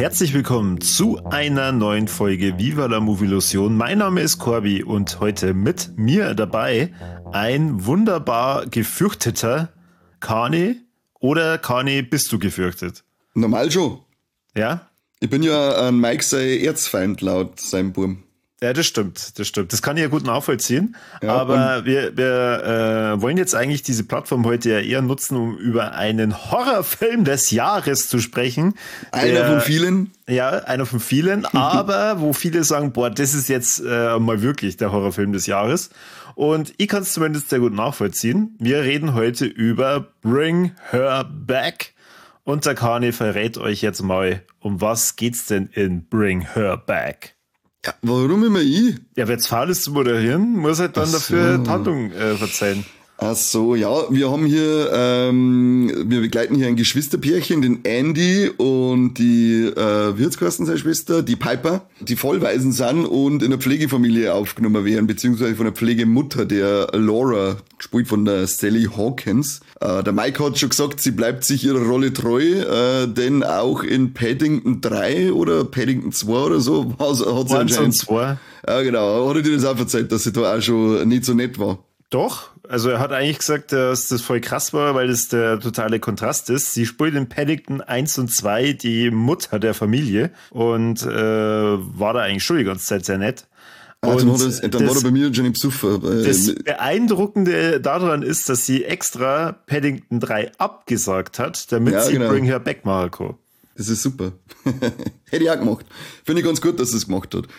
Herzlich willkommen zu einer neuen Folge Viva la Movilusion. Mein Name ist Corby und heute mit mir dabei ein wunderbar gefürchteter Kani. Oder Kani, bist du gefürchtet? Normal schon. Ja? Ich bin ja ein Mike sein Erzfeind laut seinem Burm. Ja, das stimmt. Das kann ich ja gut nachvollziehen. Ja, aber wir wollen jetzt eigentlich diese Plattform heute ja eher nutzen, um über einen Horrorfilm des Jahres zu sprechen. Einer von vielen. Ja, einer von vielen. Aber wo viele sagen, boah, das ist jetzt mal wirklich der Horrorfilm des Jahres. Und ich kann es zumindest sehr gut nachvollziehen. Wir reden heute über Bring Her Back. Und der Kani verrät euch jetzt mal, um was geht's denn in Bring Her Back? Ja, warum immer ich? Ja, wer jetzt faul ist zu moderieren, muss halt dann dafür die Handlung verzeihen. Ach so, ja, wir haben hier, wir begleiten hier ein Geschwisterpärchen, den Andy und die, wie hat's geheißen, seine Schwester, die Piper, die Vollwaisen sind und in der Pflegefamilie aufgenommen werden, beziehungsweise von der Pflegemutter, der Laura, gespielt von der Sally Hawkins. Der Mike hat schon gesagt, sie bleibt sich ihrer Rolle treu, denn auch in Paddington 3 oder Paddington 2 oder so hat sie anscheinend. 2. Ja, genau, hat er dir das auch verzeiht, dass sie da auch schon nicht so nett war. Doch, also er hat eigentlich gesagt, dass das voll krass war, weil das der totale Kontrast ist. Sie spielt in Paddington 1 und 2 die Mutter der Familie und war da eigentlich schon die ganze Zeit sehr nett. Dann war er bei mir schon im Psuffer. Das Beeindruckende daran ist, dass sie extra Paddington 3 abgesagt hat, damit sie Bring Her Back machen kann. Das ist super. Hätte ich auch gemacht. Finde ich ganz gut, dass sie es gemacht hat.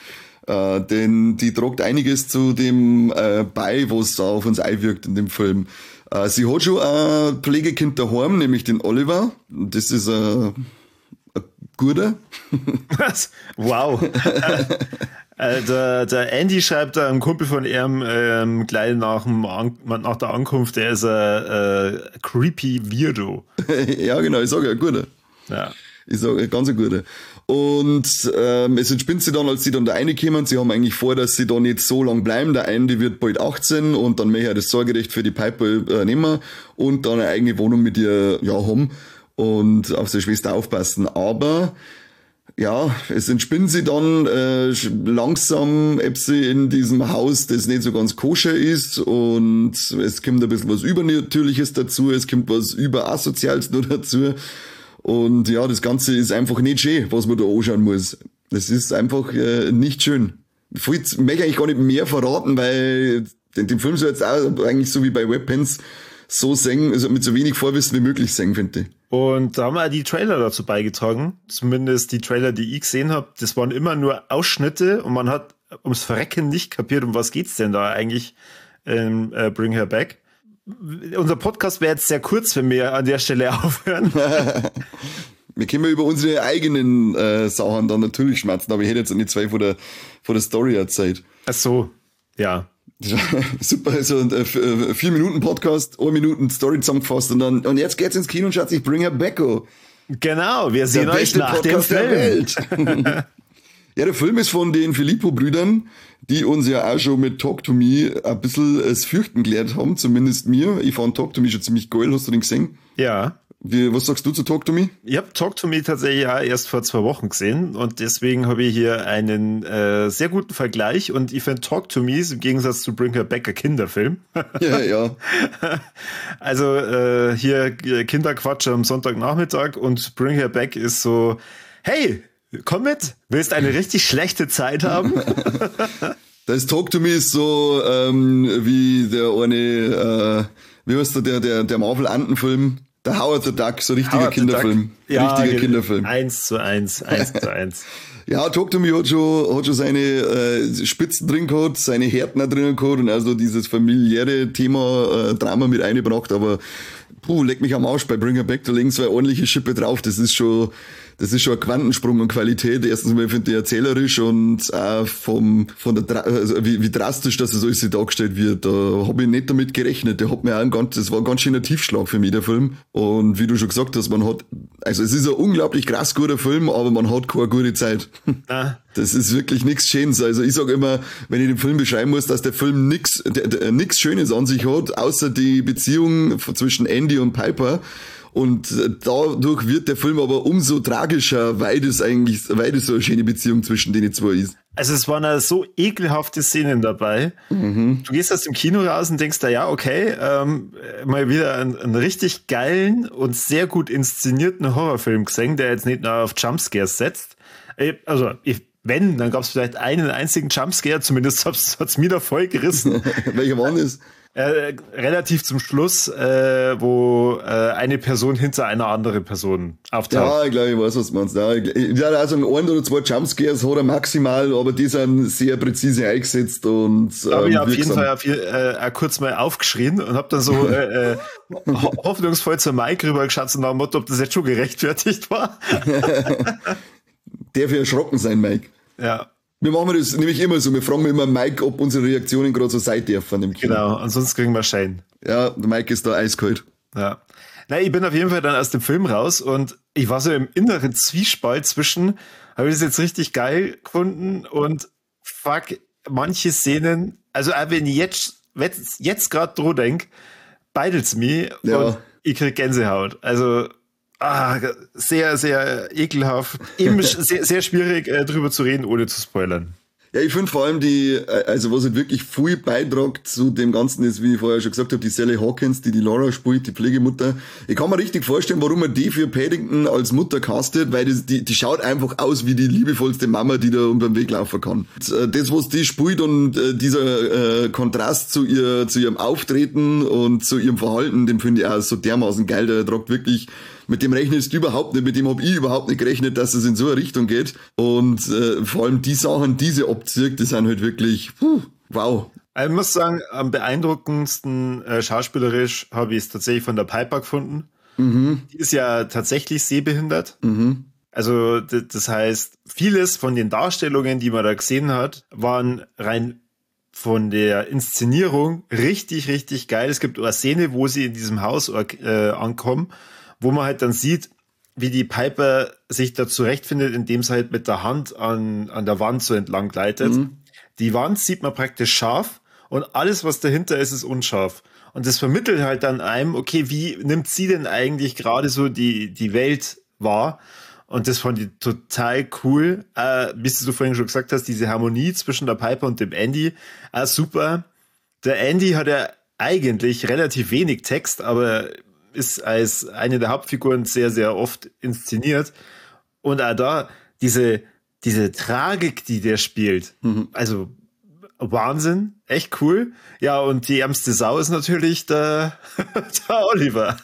Denn die tragt einiges zu dem bei, was da auf uns einwirkt in dem Film. Sie hat schon ein Pflegekind daheim, nämlich den Oliver. Das ist ein guter. Was? Wow. Der Andy schreibt da, ein Kumpel von ihm gleich nach der Ankunft, der ist ein creepy Weirdo. Ja, genau, ich sage ja, ein guter. Ja. Ich sage, ganz ein guter. Und es entspinnt sie dann, als sie dann da reinkommen. Sie haben eigentlich vor, dass sie da nicht so lang bleiben. Der eine, die wird bald 18 und dann möchte er das Sorgerecht für die Piper nehmen und dann eine eigene Wohnung mit ihr haben und auf seine Schwester aufpassen. Aber ja, es entspinnt sie dann langsam, ob sie in diesem Haus, das nicht so ganz koscher ist, und es kommt ein bisschen was Übernatürliches dazu, es kommt was Überasoziales noch dazu. Und ja, das Ganze ist einfach nicht schön, was man da anschauen muss. Das ist einfach nicht schön. Ich möchte eigentlich gar nicht mehr verraten, weil den Film soll jetzt auch eigentlich so wie bei Webpens so singen, also mit so wenig Vorwissen wie möglich singen, finde ich. Und da haben wir die Trailer dazu beigetragen. Zumindest die Trailer, die ich gesehen habe, das waren immer nur Ausschnitte und man hat ums Verrecken nicht kapiert, um was geht's denn da eigentlich in Bring Her Back. Unser Podcast wäre jetzt sehr kurz, wenn wir an der Stelle aufhören. Wir können über unsere eigenen Sachen dann natürlich schmerzen, aber ich hätte jetzt nicht zwei von der Story erzählt. Ach so, ja. Super, also ein 4-Minuten-Podcast, 1 Minuten Story zusammengefasst und jetzt geht's ins Kino und schaut sich Bring Her Back an. Genau, wir sehen euch nach dem Film. Der Welt. Ja, der Film ist von den Filippo-Brüdern, die uns ja auch schon mit Talk to Me ein bisschen das Fürchten gelehrt haben, zumindest mir. Ich fand Talk to Me schon ziemlich geil, hast du den gesehen? Ja. Was sagst du zu Talk to Me? Ich habe Talk to Me tatsächlich auch erst vor 2 Wochen gesehen und deswegen habe ich hier einen sehr guten Vergleich und ich finde Talk to Me ist im Gegensatz zu Bring Her Back ein Kinderfilm. Ja. Also hier Kinderquatsch am Sonntagnachmittag und Bring Her Back ist so, hey, komm mit, willst eine richtig schlechte Zeit haben? Das Talk to Me ist so wie der eine, wie heißt der Marvel-Anten-Film? Der Howard the Duck, so richtiger Kinderfilm. Ja, richtiger Kinderfilm. 1:1. Ja, Talk to Me hat schon seine Spitzen drin gehabt, seine Härten drin gehabt und also dieses familiäre Thema Drama mit eingebracht, aber leck mich am Arsch, bei Bring Her Back, da legen 2 ordentliche Schippe drauf, das ist schon ein Quantensprung an Qualität. Erstens mal finde ich erzählerisch und auch also wie drastisch das alles dargestellt wird. Da habe ich nicht damit gerechnet. Das war ein ganz schöner Tiefschlag für mich, der Film. Und wie du schon gesagt hast, es ist ein unglaublich krass guter Film, aber man hat keine gute Zeit. Das ist wirklich nichts Schönes. Also ich sage immer, wenn ich den Film beschreiben muss, dass der Film nix Schönes an sich hat, außer die Beziehung zwischen Andy und Piper. Und dadurch wird der Film aber umso tragischer, weil das so eine schöne Beziehung zwischen denen zwei ist. Also es waren ja so ekelhafte Szenen dabei. Du gehst aus dem Kino raus und denkst da, ja, okay, mal wieder einen richtig geilen und sehr gut inszenierten Horrorfilm gesehen, der jetzt nicht nur auf Jumpscares setzt. Wenn, dann gab es vielleicht einen einzigen Jumpscare, zumindest hat's mir da voll gerissen. Welcher war das? Relativ zum Schluss, wo eine Person hinter einer anderen Person auftaucht. Ja, ich glaube, ich weiß, was du meinst. Ja, ich würde auch sagen, ein oder zwei Jumpscares hat er maximal, aber die sind sehr präzise eingesetzt und da habe ich auf jeden Fall auch kurz mal aufgeschrien und habe dann so hoffnungsvoll zur Mike rübergeschaut und nach dem Motto, ob das jetzt schon gerechtfertigt war. Darf ich erschrocken sein, Mike? Ja. Wir machen das nämlich immer so. Wir fragen immer Mike, ob unsere Reaktionen gerade so sein dürfen im Kino. Genau, ansonsten kriegen wir Schein. Ja, der Mike ist da eiskalt. Ja. Nein, ich bin auf jeden Fall dann aus dem Film raus und ich war so im inneren Zwiespalt zwischen, habe ich das jetzt richtig geil gefunden und fuck, manche Szenen, also auch wenn ich jetzt gerade drüber denke, beidelt's mich und ich krieg Gänsehaut. Also sehr, sehr ekelhaft. Eben sehr, sehr schwierig, drüber zu reden, ohne zu spoilern. Ja, ich finde vor allem was halt wirklich viel beitragt zu dem Ganzen ist, wie ich vorher schon gesagt habe, die Sally Hawkins, die Laura spielt, die Pflegemutter. Ich kann mir richtig vorstellen, warum man die für Paddington als Mutter castet, weil die schaut einfach aus wie die liebevollste Mama, die da über den Weg laufen kann. Das, was die spielt und dieser Kontrast zu ihrem Auftreten und zu ihrem Verhalten, den finde ich auch so dermaßen geil. Der tragt wirklich, mit dem rechnest du überhaupt nicht, mit dem habe ich überhaupt nicht gerechnet, dass es in so eine Richtung geht. Und vor allem die Sachen, diese abzieht, die sind halt wirklich, wow. Ich muss sagen, am beeindruckendsten schauspielerisch habe ich es tatsächlich von der Piper gefunden. Die ist ja tatsächlich sehbehindert. Also das heißt, vieles von den Darstellungen, die man da gesehen hat, waren rein von der Inszenierung richtig, richtig geil. Es gibt eine Szene, wo sie in diesem Haus ankommen, wo man halt dann sieht, wie die Piper sich da zurechtfindet, indem sie halt mit der Hand an der Wand so entlang gleitet. Die Wand sieht man praktisch scharf und alles, was dahinter ist, ist unscharf. Und das vermittelt halt dann einem, okay, wie nimmt sie denn eigentlich gerade so die Welt wahr? Und das fand ich total cool. Wie du vorhin schon gesagt hast, diese Harmonie zwischen der Piper und dem Andy, super. Der Andy hat ja eigentlich relativ wenig Text, aber ist als eine der Hauptfiguren sehr, sehr oft inszeniert. Und auch da diese Tragik, die der spielt, also Wahnsinn, echt cool. Ja, und die ärmste Sau ist natürlich der Oliver.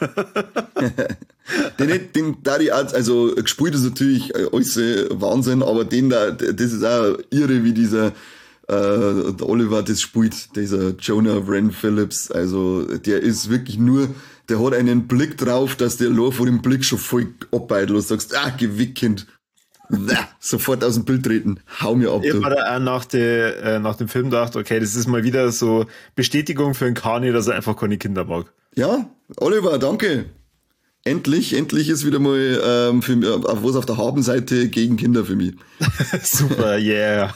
Also gespielt ist natürlich alles Wahnsinn, aber das ist auch irre, wie dieser der Oliver das spielt, dieser Jonah Wren Phillips. Also der ist wirklich nur, der hat einen Blick drauf, dass der nur vor dem Blick schon voll abbeidelt und sagst, gewickend. Sofort aus dem Bild treten. Hau mir ab. Ich habe auch nach dem Film gedacht, okay, das ist mal wieder so Bestätigung für einen Kani, dass er einfach keine Kinder mag. Ja, Oliver, danke. Endlich ist wieder mal für mich, was auf der Habenseite gegen Kinder für mich. Super, yeah.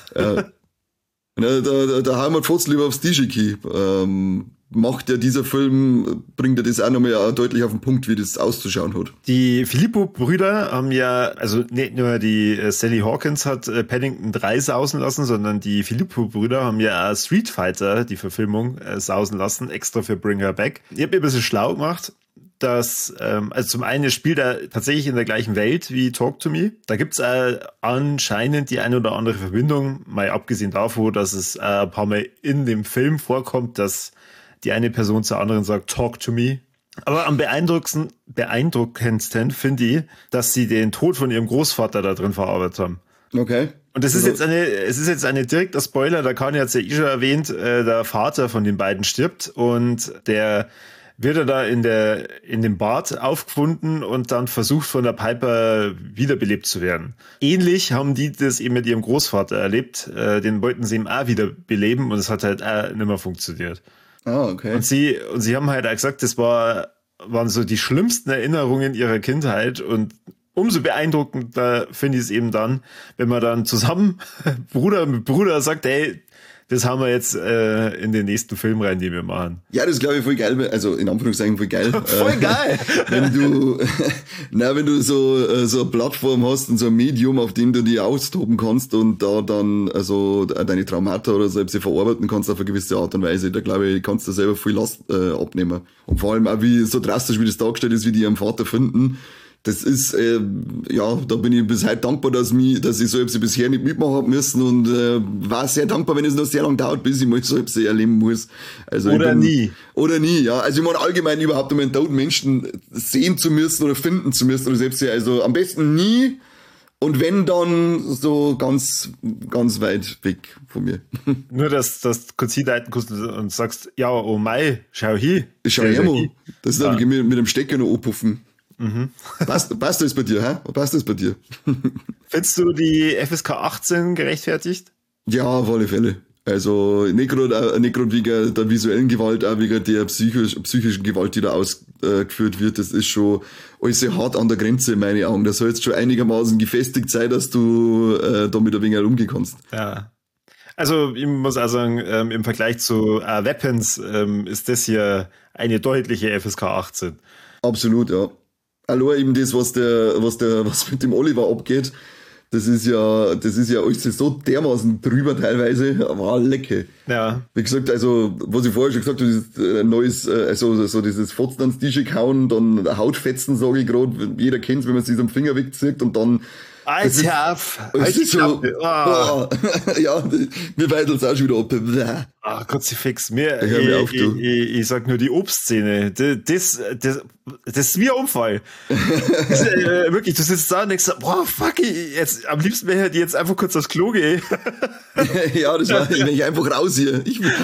Da haben wir fast lieber aufs Tischiki. Macht ja dieser Film, bringt er das auch nochmal deutlich auf den Punkt, wie das auszuschauen hat. Die Filippo-Brüder haben ja, also nicht nur die Sally Hawkins hat Paddington 3 sausen lassen, sondern die Filippo-Brüder haben ja Street Fighter, die Verfilmung, sausen lassen, extra für Bring Her Back. Ich habe mir ein bisschen schlau gemacht, dass, also zum einen spielt er tatsächlich in der gleichen Welt wie Talk to Me. Da gibt's anscheinend die eine oder andere Verbindung, mal abgesehen davon, dass es ein paar Mal in dem Film vorkommt, dass die eine Person zur anderen sagt, talk to me. Aber am beeindruckendsten finde ich, dass sie den Tod von ihrem Großvater da drin verarbeitet haben. Okay. Und es ist jetzt eine direkter Spoiler, da Kani hat's ja schon erwähnt, der Vater von den beiden stirbt und der wird er da in dem Bad aufgefunden und dann versucht von der Piper wiederbelebt zu werden. Ähnlich haben die das eben mit ihrem Großvater erlebt, den wollten sie ihm auch wiederbeleben und es hat halt auch nicht mehr funktioniert. Okay. Und sie haben halt auch gesagt, das waren so die schlimmsten Erinnerungen ihrer Kindheit und umso beeindruckender finde ich es eben dann, wenn man dann zusammen Bruder mit Bruder sagt, ey, das haben wir jetzt in den nächsten Film rein, den wir machen. Ja, das glaube ich voll geil, also in Anführungszeichen voll geil. Voll geil! wenn du so eine Plattform hast und so ein Medium, auf dem du dich austoben kannst und da dann also deine Traumata oder selbst verarbeiten kannst auf eine gewisse Art und Weise, da glaube ich, kannst du selber viel Last abnehmen. Und vor allem auch wie so drastisch, wie das dargestellt ist, wie die ihren Vater finden. Das ist, da bin ich bis heute dankbar, dass ich so etwas bisher nicht mitmachen habe müssen und war sehr dankbar, wenn es noch sehr lange dauert, bis ich mal so etwas erleben muss. Also nie. Oder nie, ja. Also ich meine allgemein überhaupt einmal einen toten Menschen sehen zu müssen oder finden zu müssen oder selbst, also am besten nie und wenn dann so ganz, ganz weit weg von mir. Nur, dass du kurz hinleiten kannst und sagst, ja, oh mei, schau hier. Schau her mal. Das ist dann mit dem Stecker noch anpuffen. Mhm. Passt das bei dir, hä? Passt das bei dir? Findest du die FSK 18 gerechtfertigt? Ja, auf alle Fälle. Also nicht gerade wegen der visuellen Gewalt, auch wegen der psychischen Gewalt, die da ausgeführt wird. Das ist schon alles sehr hart an der Grenze in meinen Augen. Das soll jetzt schon einigermaßen gefestigt sein, dass du damit ein wenig umgehen kannst. Ja. Also ich muss auch sagen, im Vergleich zu Weapons ist das hier eine deutliche FSK 18. Absolut, ja. Allein eben das, was mit dem Oliver abgeht, das ist ja alles so dermaßen drüber teilweise, war lecker. Ja. Wie gesagt, also, was ich vorher schon gesagt habe, dieses neues, so dieses Fotzen ans T-Shirt hauen, dann Hautfetzen, sage ich gerade, jeder kennt's, wenn man sich am Finger wegzieht und dann Alter, es ist so, ja, mir weitelt auch schon wieder ab. Ah, Kruzifix, ich sag nur die Obstszene, das ist wie ein Unfall. Wirklich, du sitzt da und denkst, boah, fuck, jetzt, am liebsten wäre ich jetzt einfach kurz aufs Klo gehen. Ja, das war, wenn ich einfach raus hier.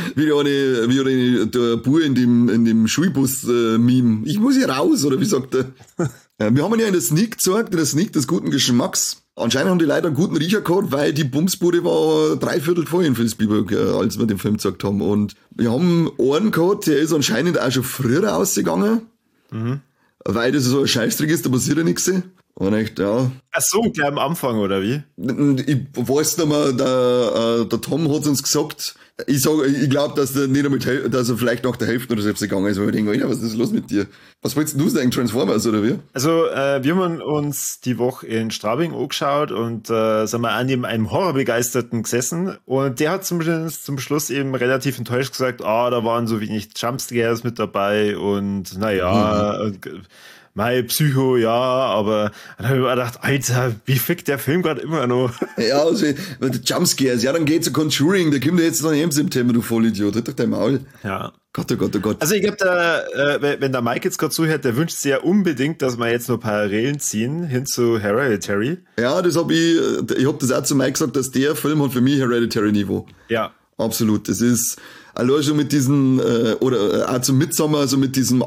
Wie der Bur in dem Schulbus-Meme. Ich muss hier raus, oder wie sagt er? Ja, wir haben ihn ja in der Sneak gezeigt, in der Sneak des guten Geschmacks. Anscheinend haben die Leute einen guten Riecher gehabt, weil die Bumsbude war 3/4 voll in Vilsbiburg, als wir den Film gezeigt haben. Und wir haben einen gehabt, der ist anscheinend auch schon früher ausgegangen, weil das so ein Scheißdreck ist, da passiert ja nichts. Und echt, ja. Ach so, gleich am Anfang, oder wie? Ich weiß nicht mehr, der Tom hat uns gesagt, ich glaube, dass dass er vielleicht nach der Hälfte oder selbst gegangen ist, weil wir denken, Alter, was ist los mit dir? Was wolltest du sagen, Transformers oder wie? Also, wir haben uns die Woche in Straubing angeschaut und sind wir auch neben einem Horrorbegeisterten gesessen und der hat zum Schluss eben relativ enttäuscht gesagt, da waren so wenig Jumpscares mit dabei und naja, mein Psycho, ja, aber dann habe ich mir gedacht, Alter, wie fickt der Film gerade immer noch? Ja, also, Jumpscares, ja, dann geht zu Conjuring, da kommt jetzt noch im September, du Vollidiot, halt doch dein Maul. Ja. Gott, oh Gott, oh Gott. Also ich glaube, wenn der Mike jetzt gerade zuhört, der wünscht sich ja unbedingt, dass wir jetzt nur Parallelen ziehen hin zu Hereditary. Ja, ich hab das auch zu Mike gesagt, dass der Film hat für mich Hereditary-Niveau. Ja. Absolut, das ist allein schon mit diesen, oder auch zum Midsommar, also mit dem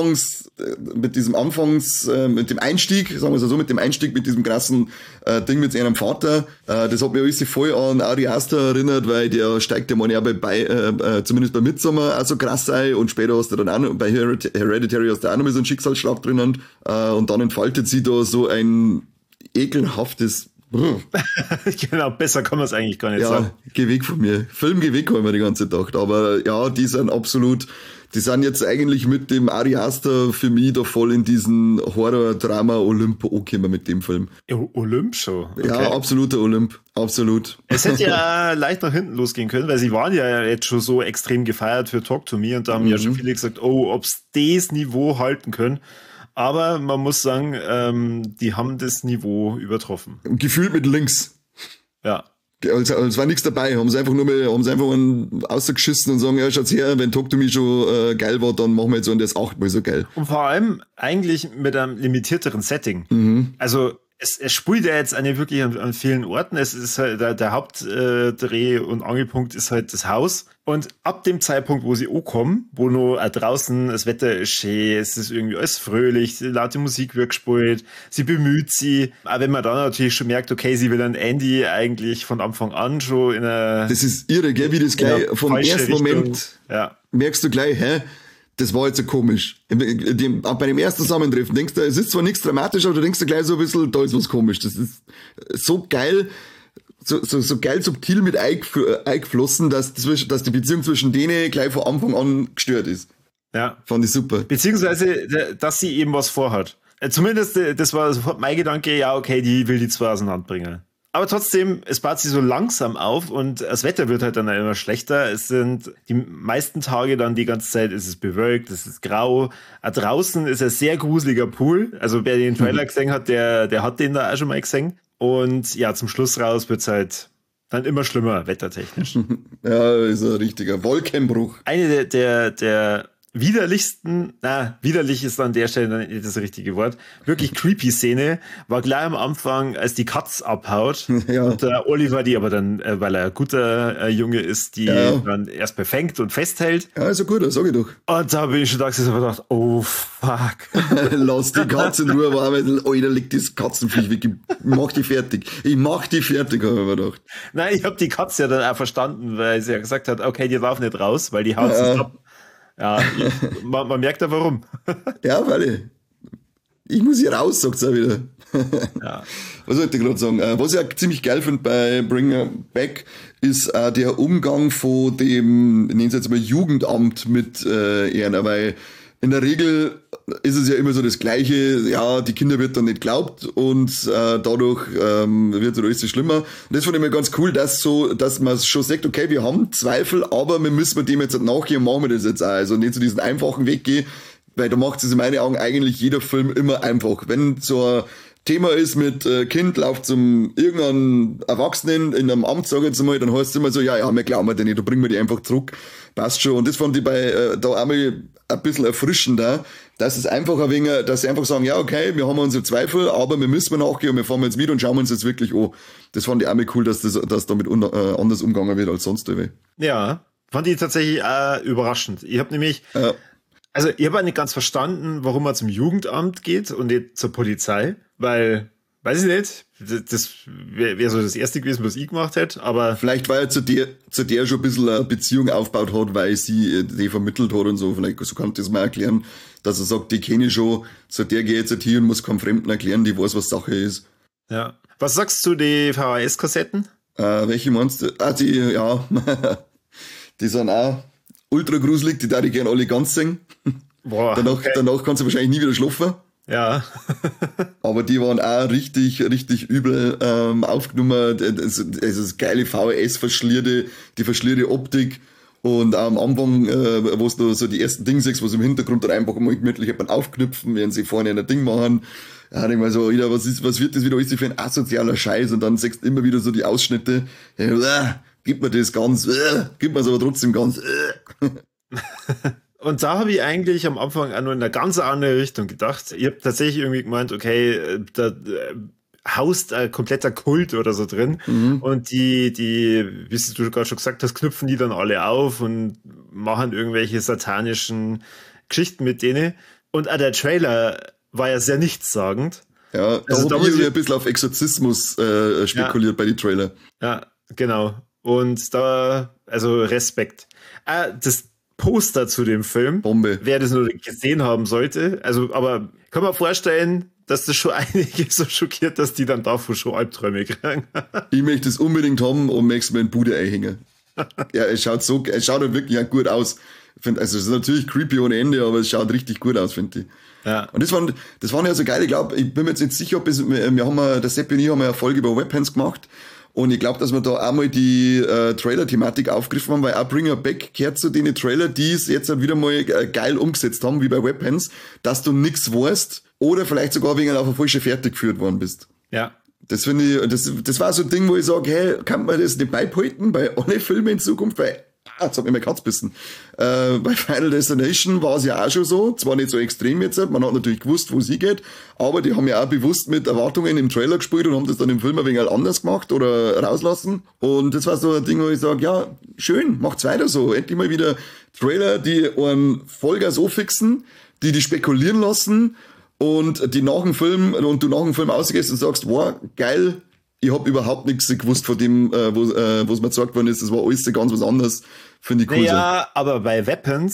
Einstieg, sagen wir es so, mit dem Einstieg, mit diesem krassen Ding mit seinem Vater, das hat mir alles voll an Ari Aster erinnert, weil der steigt ja mal zumindest bei Midsommar auch so krass ein und später hast du dann auch noch, bei Hereditary hast du auch noch mal so einen Schicksalsschlag drinnen und dann entfaltet sich da so ein ekelhaftes Genau, besser kann man es eigentlich gar nicht sagen. Ja, geh weg von mir. Film, geh weg, haben wir die ganze Zeit gedacht. Aber ja, die sind jetzt eigentlich mit dem Ari Aster für mich da voll in diesen Horror-Drama-Olymp angekommen mit dem Film. Olymp schon? Okay. Ja, absoluter Olymp. Absolut. Es hätte ja leicht nach hinten losgehen können, weil sie waren ja jetzt schon so extrem gefeiert für Talk to Me und da haben ja schon viele gesagt, ob es das Niveau halten können. Aber man muss sagen, die haben das Niveau übertroffen. Gefühlt mit links. Ja. Also war nichts dabei, haben sie einfach ausgeschissen und sagen, ja, schaut's her, wenn Talk to Me schon geil war, dann machen wir jetzt so und das 8-mal so geil. Und vor allem eigentlich mit einem limitierteren Setting. Also es spielt ja jetzt wirklich an vielen Orten. Es ist halt der Hauptdreh- und Angelpunkt ist halt das Haus. Und ab dem Zeitpunkt, wo sie ankommen, wo nur draußen das Wetter ist schön, es ist irgendwie alles fröhlich, laute Musik wird gespielt, sie bemüht sie. Aber wenn man dann natürlich schon merkt, okay, sie will an Andy eigentlich von Anfang an schon in einer... Das ist irre, gell, wie das gleich vom ersten Moment merkst du gleich, das war jetzt so komisch. Bei dem ersten Zusammentreffen denkst du, es ist zwar nichts dramatisch, aber du denkst dir gleich so ein bisschen, da ist was komisch. Das ist so geil, so geil subtil mit eingeflossen, dass die Beziehung zwischen denen gleich von Anfang an gestört ist. Ja. Fand ich super. Beziehungsweise, dass sie eben was vorhat. Zumindest, das war sofort mein Gedanke, ja, okay, die will die zwei auseinanderbringen. Aber trotzdem, es baut sich so langsam auf und das Wetter wird halt dann immer schlechter. Es sind die meisten Tage dann die ganze Zeit, ist es bewölkt, es ist grau. Draußen ist ein sehr gruseliger Pool. Also wer den Trailer gesehen hat, der hat den da auch schon mal gesehen. Und ja, zum Schluss raus wird's halt dann immer schlimmer, wettertechnisch. Ja, ist ein richtiger Wolkenbruch. Eine der widerlichsten, widerlich ist an der Stelle dann nicht das richtige Wort, wirklich creepy Szene, war gleich am Anfang, als die Katz abhaut Ja. und der Oliver die aber dann, weil er ein guter Junge ist, die dann erst befängt und festhält. Ja, ist ja gut, das sag ich doch. Und da bin ich schon da gesessen und gedacht, oh fuck. Lass die Katze in Ruhe arbeiten. Oh, da liegt das Katzenviech weg. Ich mach die fertig, habe ich mir gedacht. Nein, ich habe die Katze ja dann auch verstanden, weil sie ja gesagt hat, okay, die darf nicht raus, weil die haut es ab. Ja, man merkt ja warum. Ja, weil ich muss hier raus, sagt sie auch wieder. Ja. Was wollte ich gerade sagen? Was ich auch ziemlich geil finde bei Bring Her Back, ist der Umgang von dem, nennen Sie jetzt mal Jugendamt mit Erna, weil in der Regel ist es ja immer so das Gleiche, ja, die Kinder wird dann nicht glaubt und dadurch wird alles so schlimmer. Und das fand ich mir ganz cool, dass man schon sagt, okay, wir haben Zweifel, aber wir müssen dem jetzt nachgehen und machen wir das jetzt auch. Also nicht so diesen einfachen Weg gehen, weil da macht es in meinen Augen eigentlich jeder Film immer einfach. Wenn so ein Thema ist mit Kind, läuft zum irgendeinem Erwachsenen in einem Amt, sag ich jetzt mal, dann heißt es immer so, ja, wir glauben dir nicht, da bringen wir die einfach zurück. Passt schon. Und das fand ich bei da einmal ein bisschen erfrischender, dass es einfach ein wenig, dass sie einfach sagen, ja, okay, wir haben unsere Zweifel, aber wir müssen nachgehen und wir fahren jetzt mit und schauen uns das wirklich an. Das fand ich einmal cool, dass damit anders umgegangen wird als sonst. Ja, fand ich tatsächlich überraschend. Ich habe nämlich, also ich habe nicht ganz verstanden, warum man zum Jugendamt geht und nicht zur Polizei, weil, weiß ich nicht, das wäre so das Erste gewesen, was ich gemacht hätte, aber... Vielleicht, weil er zu der schon ein bisschen eine Beziehung aufgebaut hat, weil sie die vermittelt hat und so, vielleicht so kann ich das mal erklären, dass er sagt, die kenne ich schon, zu der gehe ich jetzt hier und muss keinem Fremden erklären, die weiß, was Sache ist. Ja. Was sagst du, die VHS-Kassetten? Welche meinst du? Die sind auch ultra gruselig, die darf ich gerne alle ganz singen. Boah, danach kannst du wahrscheinlich nie wieder schlafen. Ja. Aber die waren auch richtig übel aufgenommen. Das geile VHS-verschlierte, die verschlierte Optik. Und am Anfang, wo du so die ersten Dinge siehst, wo sie im Hintergrund dann einfach mal gemütlich aufknüpfen, während sie vorne ein Ding machen. Ja, denk mal so, was wird das wieder alles für ein asozialer Scheiß? Und dann siehst du immer wieder so die Ausschnitte. Gib mir das ganz, gib mir es aber trotzdem ganz. Und da habe ich eigentlich am Anfang auch nur in eine ganz andere Richtung gedacht. Ich habe tatsächlich irgendwie gemeint, okay, da haust ein kompletter Kult oder so drin. Mhm. Und die, wie du gerade schon gesagt hast, knüpfen die dann alle auf und machen irgendwelche satanischen Geschichten mit denen. Und auch der Trailer war ja sehr nichtssagend. Ja, also da habe ich ein bisschen auf Exorzismus spekuliert bei den Trailer. Ja, genau. Und da, also Respekt. Das Poster zu dem Film, Bombe. Wer das nur gesehen haben sollte. Also, aber kann man vorstellen, dass das schon einige so schockiert, dass die dann davor schon Albträume kriegen. Ich möchte es unbedingt haben und möchte es mir in Bude einhängen. Ja, es schaut halt wirklich auch gut aus. Also es ist natürlich creepy ohne Ende, aber es schaut richtig gut aus, finde ich. Ja. Und das waren ja so geil, ich bin mir jetzt nicht sicher, ob der Seppi und ich haben ja eine Folge über Weapons gemacht. Und ich glaube, dass wir da einmal die Trailer-Thematik aufgegriffen haben, weil auch Bring Her Back gehört zu den Trailer, die es jetzt halt wieder mal geil umgesetzt haben, wie bei Weapons, dass du nix weißt oder vielleicht sogar wegen auf eine falsche Fährte geführt worden bist. Ja. Das finde ich, das war so ein Ding, wo ich sage, hey, kann man das nicht beibehalten bei allen Filmen in Zukunft, weil jetzt hat mich mein Katz bissen. Bei Final Destination war es ja auch schon so, zwar nicht so extrem jetzt, man hat natürlich gewusst, wo sie geht, aber die haben ja auch bewusst mit Erwartungen im Trailer gespielt und haben das dann im Film ein wenig anders gemacht oder rauslassen. Und das war so ein Ding, wo ich sage, ja, schön, macht's weiter so. Endlich mal wieder Trailer, die einen Vollgas fixen, die spekulieren lassen und du nach dem Film ausgehst und sagst, wow, geil, ich habe überhaupt nichts gewusst von dem, was mir gesagt worden ist. Das war alles ganz was anderes. Finde ich cool. Ja, aber bei Weapons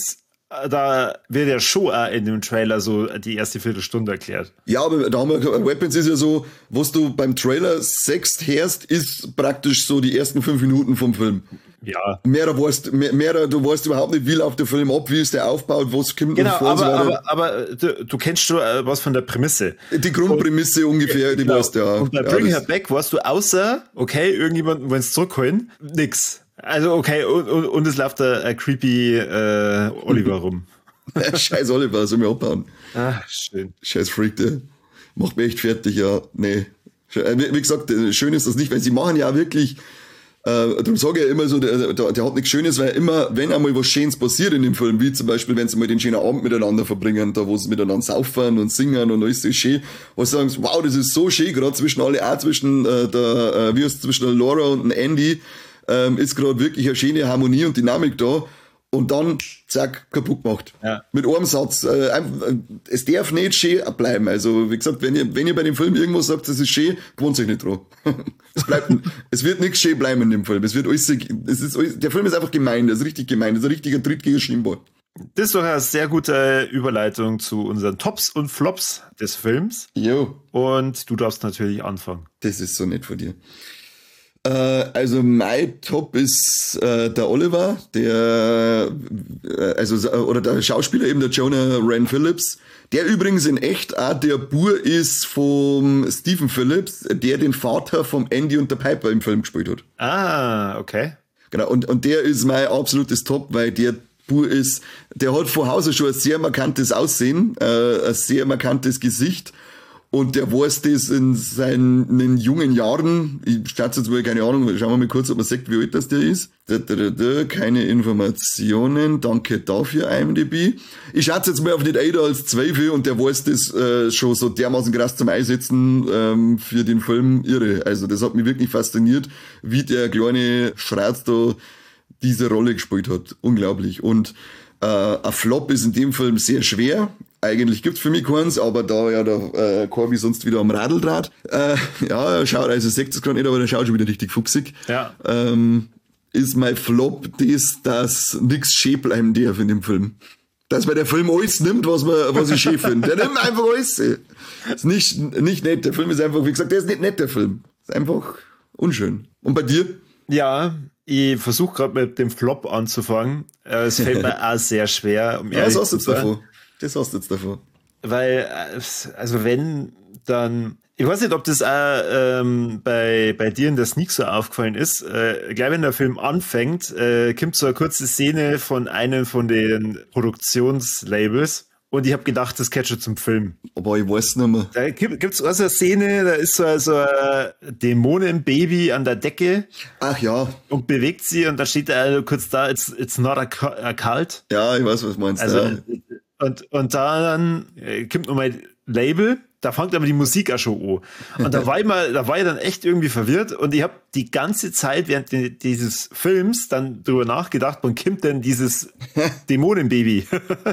da wird ja schon auch in dem Trailer so die erste Viertelstunde erklärt. Ja, aber da haben wir, Weapons ist ja so, was du beim Trailer sechst, hörst, ist praktisch so die ersten 5 Minuten vom Film. Ja. Du weißt überhaupt nicht, wie läuft der Film ab, wie ist der aufgebaut, was kommt genau, vor. Aber du kennst schon was von der Prämisse. Die Grundprämisse ungefähr, die weißt du ja. Und bei Bring Her Back warst du außer, okay, irgendjemanden wollen es zurückholen, nix. Also okay, und es läuft ein creepy Oliver rum. Scheiß Oliver, soll mir abhauen. Ach, schön. Scheiß Freak, der macht mich echt fertig, ja. Nee. Wie gesagt, schön ist das nicht, weil sie machen ja wirklich, darum sage ich ja immer so, der hat nichts Schönes, weil immer, wenn einmal was Schönes passiert in dem Film, wie zum Beispiel, wenn sie mal den schönen Abend miteinander verbringen, da wo sie miteinander saufen und singen und alles ist schön, wo sie sagen, wow, das ist so schön, gerade zwischen alle, auch zwischen zwischen der Laura und dem Andy, ist gerade wirklich eine schöne Harmonie und Dynamik da. Und dann, zack, kaputt gemacht. Ja. Mit einem Satz. Es darf nicht schön bleiben. Also, wie gesagt, wenn ihr bei dem Film irgendwas sagt, das ist schön, gewohnt euch nicht dran. Es wird nichts schön bleiben in dem Film. Der Film ist einfach gemein, das ist richtig gemein, das ist ein richtiger Tritt gegen Schienbein. Das ist doch eine sehr gute Überleitung zu unseren Tops und Flops des Films. Jo. Und du darfst natürlich anfangen. Das ist so nett von dir. Also mein Top ist der Oliver, der Schauspieler eben, der Jonah Ren Phillips, der übrigens in echt auch der Bur ist vom Stephen Phillips, der den Vater vom Andy und der Piper im Film gespielt hat. Ah, okay. Genau, und der ist mein absolutes Top, weil der Bur ist, der hat von Hause schon ein sehr markantes Aussehen, ein sehr markantes Gesicht. Und der weiß das in seinen jungen Jahren, ich schätze jetzt mal, keine Ahnung, schauen wir mal kurz, ob man sagt, wie alt das der ist. Keine Informationen, danke dafür, IMDb. Ich schätze jetzt mal auf nicht älter als 12 und der weiß das schon so dermaßen krass zum Einsetzen für den Film, irre. Also das hat mich wirklich fasziniert, wie der kleine Schratz da diese Rolle gespielt hat. Unglaublich. Und ein Flop ist in dem Film sehr schwer. Eigentlich gibt's für mich keins, aber da ja der Corby sonst wieder am Radeldraht. Ja, schaut, also 60 Grad nicht, aber der schaut schon wieder richtig fuchsig. Ja. Ist mein Flop dass nix schön bleiben darf in dem Film. Dass mir der Film alles nimmt, was ich schön finde. Der nimmt einfach alles. Ist nicht nett. Der Film ist einfach, wie gesagt, der ist nicht nett, der Film. Ist einfach unschön. Und bei dir? Ja, ich versuche gerade mit dem Flop anzufangen. Es fällt mir auch sehr schwer. Ja, das hast du jetzt davor. Das hast du jetzt davor. Weil, also wenn, dann, ich weiß nicht, ob das auch bei dir in der Sneak so aufgefallen ist. Gleich wenn der Film anfängt, kommt so eine kurze Szene von einem von den Produktionslabels. Und ich habe gedacht, das gehört schon zum Film. Aber ich weiß nicht mehr. Da gibt's also eine Szene, da ist so ein Dämonenbaby an der Decke. Ach ja. Und bewegt sie und da steht er kurz da, it's not a cult. Ja, ich weiß, was du meinst. Also, ja. Und dann kommt nochmal Label, da fängt aber die Musik auch schon an. Und da war ich dann echt irgendwie verwirrt und ich habe die ganze Zeit während dieses Films dann drüber nachgedacht, wann kommt denn dieses Dämonenbaby?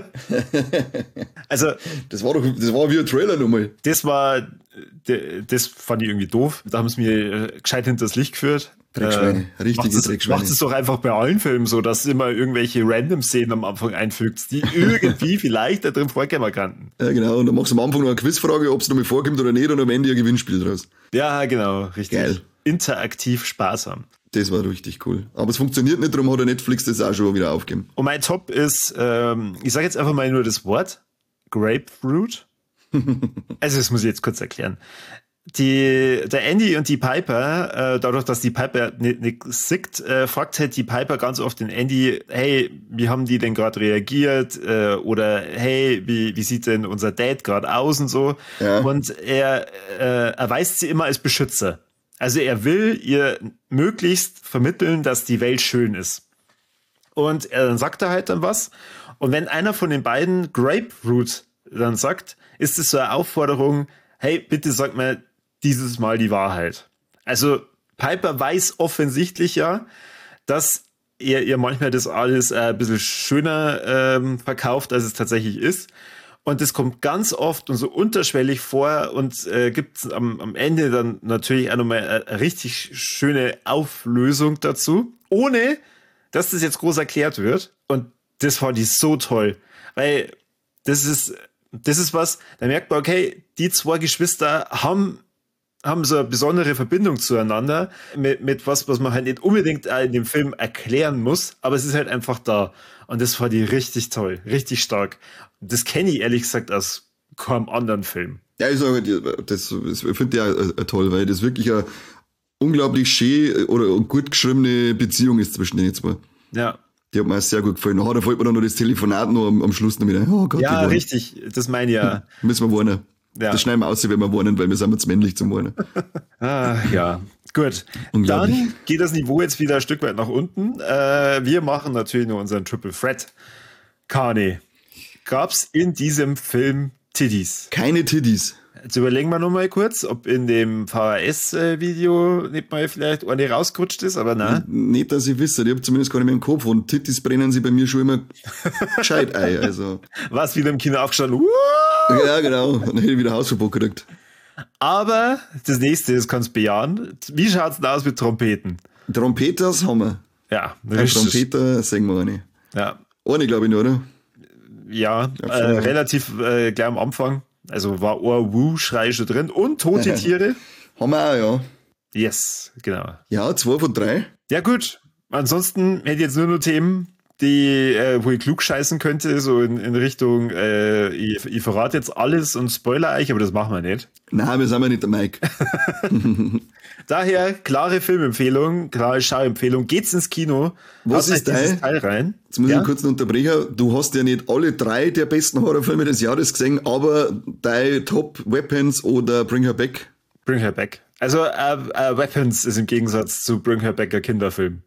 Also das war wie ein Trailer nochmal. Das fand ich irgendwie doof. Da haben sie mir gescheit hinters Licht geführt. Dreckschweine, richtige Dreckschweine. Macht es doch einfach bei allen Filmen so, dass immer irgendwelche Random-Szenen am Anfang einfügt, die irgendwie vielleicht da drin vorkommen könnten. Ja, genau. Und dann machst du am Anfang noch eine Quizfrage, ob es nochmal vorkommt oder nicht, und am Ende ein Gewinnspiel draus. Ja, genau. Richtig. Geil. Interaktiv sparsam. Das war richtig cool. Aber es funktioniert nicht, darum hat der Netflix das auch schon wieder aufgegeben. Und mein Top ist, ich sage jetzt einfach mal nur das Wort, Grapefruit. Also das muss ich jetzt kurz erklären. Der Andy und die Piper, dadurch, dass die Piper nicht sickt, fragt halt die Piper ganz oft den Andy, hey, wie haben die denn gerade reagiert? Oder hey, wie sieht denn unser Date gerade aus und so? Ja. Und er erweist sie immer als Beschützer. Also er will ihr möglichst vermitteln, dass die Welt schön ist. Und dann sagt er halt dann was. Und wenn einer von den beiden Grapefruit dann sagt, ist es so eine Aufforderung, hey, bitte sag mir dieses Mal die Wahrheit. Also Piper weiß offensichtlich ja, dass er ihr manchmal das alles ein bisschen schöner verkauft, als es tatsächlich ist. Und das kommt ganz oft und so unterschwellig vor und gibt am Ende dann natürlich auch nochmal eine richtig schöne Auflösung dazu, ohne dass das jetzt groß erklärt wird. Und Das fand ich so toll. Weil das ist was, da merkt man, okay, die zwei Geschwister haben so eine besondere Verbindung zueinander mit was man halt nicht unbedingt in dem Film erklären muss, aber es ist halt einfach da. Und das fand ich richtig toll, richtig stark. Das kenne ich ehrlich gesagt aus keinem anderen Film. Ja, ich sage, das finde ich ja toll, weil das wirklich eine unglaublich schön oder gut geschriebene Beziehung ist zwischen den zwei. Ja. Die hat mir sehr gut gefallen. Da fällt mir dann noch das Telefonat noch am Schluss noch wieder. Oh Gott, ja, richtig, das meine ich ja. Müssen wir warnen. Ja. Das schneiden wir aus, wenn wir warnen, weil wir sind jetzt männlich zum Warnen. Ja, gut. Dann geht das Niveau jetzt wieder ein Stück weit nach unten. Wir machen natürlich nur unseren Triple Threat. Kani, gab's in diesem Film Titties? Keine Titties. Jetzt überlegen wir noch mal kurz, ob in dem VHS-Video nicht mal vielleicht eine rausgerutscht ist, aber nein. Nicht, dass ich wüsste, ich habe zumindest gar nicht mehr im Kopf und Titties brennen sie bei mir schon immer gescheit ein. Also. Was wieder im Kino aufgestanden? Ja, genau. Dann hätte ich wieder Hausverbot gekriegt. Aber das nächste, das kannst du bejahen. Wie schaut's denn aus mit Trompeten? Trompeters haben wir. Ja, richtig. Trompeter singen wir eine. Ja. Eine, glaube ich, nur, oder? Ja, relativ gleich am Anfang. Also war Wu-Schrei schon drin und tote Tiere. Haben wir auch, ja. Yes, genau. Ja, 2 von 3. Ja, gut. Ansonsten hätte ich jetzt nur noch Themen, die, wo ich klug scheißen könnte, so in Richtung, ich verrate jetzt alles und spoiler euch, aber das machen wir nicht. Nein, wir sind ja nicht der Mike. Daher, klare Filmempfehlung, klare Schauempfehlung, geht's ins Kino. Was ist dein Teil rein? Jetzt muss ich kurz unterbrechen. Du hast ja nicht alle 3 der besten Horrorfilme des Jahres gesehen, aber dein Top Weapons oder Bring Her Back? Bring Her Back. Also Weapons ist im Gegensatz zu Bring Her Back ein Kinderfilm.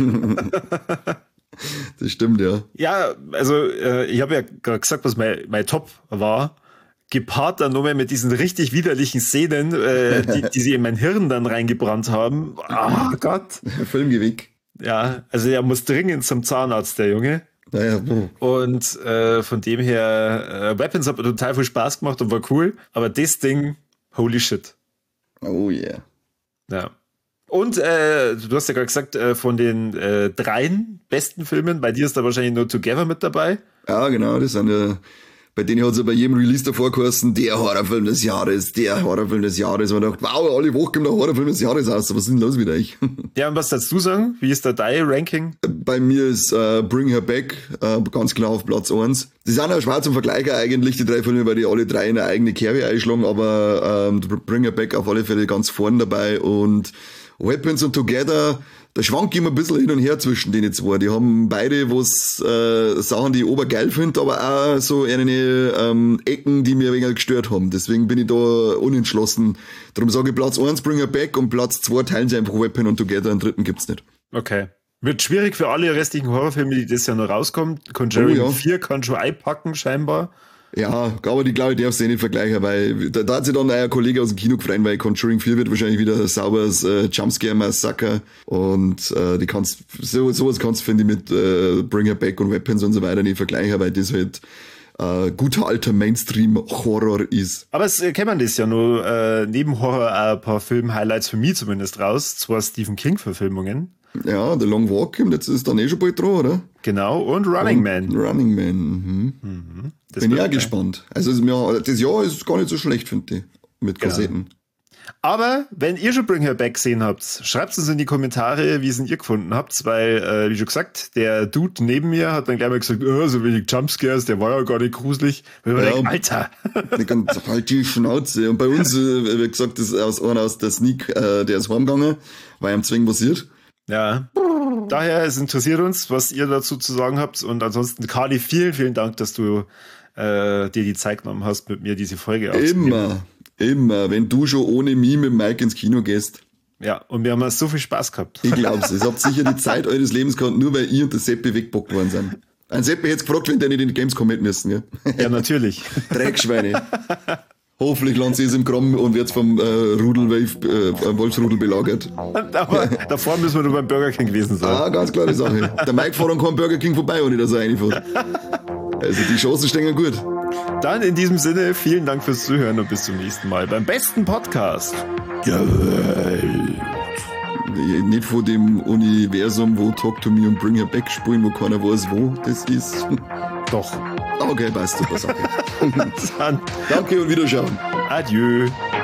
Das stimmt, ja. Ja, also ich habe ja gerade gesagt, was mein Top war. Gepaart dann nochmal mit diesen richtig widerlichen Szenen, die sie in mein Hirn dann reingebrannt haben. Oh Gott. Filmgewick. Ja, also er muss dringend zum Zahnarzt, der Junge. Naja. Und von dem her, Weapons hat mir total viel Spaß gemacht und war cool. Aber das Ding, holy shit. Oh yeah. Ja. Und du hast ja gerade gesagt, von den 3 besten Filmen, bei dir ist da wahrscheinlich nur Together mit dabei. Ja, genau, das sind ja, bei denen hat es ja bei jedem Release davor geheißen, der Horrorfilm des Jahres. Und man dachte, wow, alle Wochen kommt der Horrorfilm des Jahres raus, was ist denn los mit euch? Ja, und was darfst du sagen? Wie ist da dein Ranking? Bei mir ist Bring Her Back ganz klar auf Platz 1. Die sind auch schwer zum Vergleichen eigentlich, die 3 Filme, weil die alle 3 in eine eigene Kerbe einschlagen, aber Bring Her Back auf alle Fälle ganz vorne dabei und Weapons und Together, da schwank ich immer ein bisschen hin und her zwischen denen zwei. Die haben beide Sachen, die ich obergeil finde, aber auch so eine Ecken, die mir ein wenig gestört haben. Deswegen bin ich da unentschlossen. Darum sage ich Platz 1 Bring Her Back und Platz 2 teilen sie einfach Weapon und Together, einen dritten gibt's nicht. Okay. Wird schwierig für alle restlichen Horrorfilme, die das Jahr noch rauskommen. Conjuring 4 kann schon einpacken, scheinbar. Ja, aber die glaube ich darfst du nicht vergleichen, weil da hat sich dann ein Kollege aus dem Kino gefreut, weil Conjuring 4 wird wahrscheinlich wieder ein sauberes Jumpscare-Massaker und sowas kannst du, finde ich, mit Bring Her Back und Weapons und so weiter nicht vergleichen, weil das halt guter alter Mainstream-Horror ist. Aber es kämen das ja nur neben Horror auch ein paar Film-Highlights für mich zumindest raus, 2 Stephen King-Verfilmungen. Ja, The Long Walk, jetzt ist dann schon bald dran, oder? Genau, und Running Man. Running Man, Bin ich auch gespannt. Also das Jahr ist gar nicht so schlecht, finde ich, mit Kassetten. Genau. Aber wenn ihr schon Bring Her Back gesehen habt, schreibt uns in die Kommentare, wie es ihr gefunden habt, weil, wie schon gesagt, der Dude neben mir hat dann gleich mal gesagt, so wenig Jumpscares, der war ja gar nicht gruselig. Weil wir denken, Alter. Halt die Schnauze. Und bei uns, wie gesagt, das ist einer aus der Sneak, der ist heimgegangen, weil ihm zwingend passiert. Ja, daher, es interessiert uns, was ihr dazu zu sagen habt. Und ansonsten, Kali, vielen, vielen Dank, dass du dir die Zeit genommen hast, mit mir diese Folge aufzunehmen. Immer. Wenn du schon ohne mich mit Mike ins Kino gehst. Ja, und wir haben so viel Spaß gehabt. Ich glaub's. Ihr habt sicher die Zeit eures Lebens gehabt, nur weil ihr und der Seppi wegbockt worden sind. Ein Seppi hätte gefragt, wenn der nicht in die Gamescom mit müssen, gell? Ja, natürlich. Dreckschweine. Hoffentlich landen sie es im Gramm und wird vom Wolfsrudel belagert. Aber davor müssen wir nur beim Burger King gewesen sein. Ah, ganz klare Sache. Der Mike fährt an keinem Burger King vorbei, ohne dass er reinfährt. Also die Chancen stehen gut. Dann in diesem Sinne, vielen Dank fürs Zuhören und bis zum nächsten Mal beim besten Podcast. Geil. Nicht von dem Universum, wo Talk to Me und Bring Her Back spielen, wo keiner weiß, wo das ist. Doch. Okay, passt, super Sache. Danke und Wiederschauen. Adieu.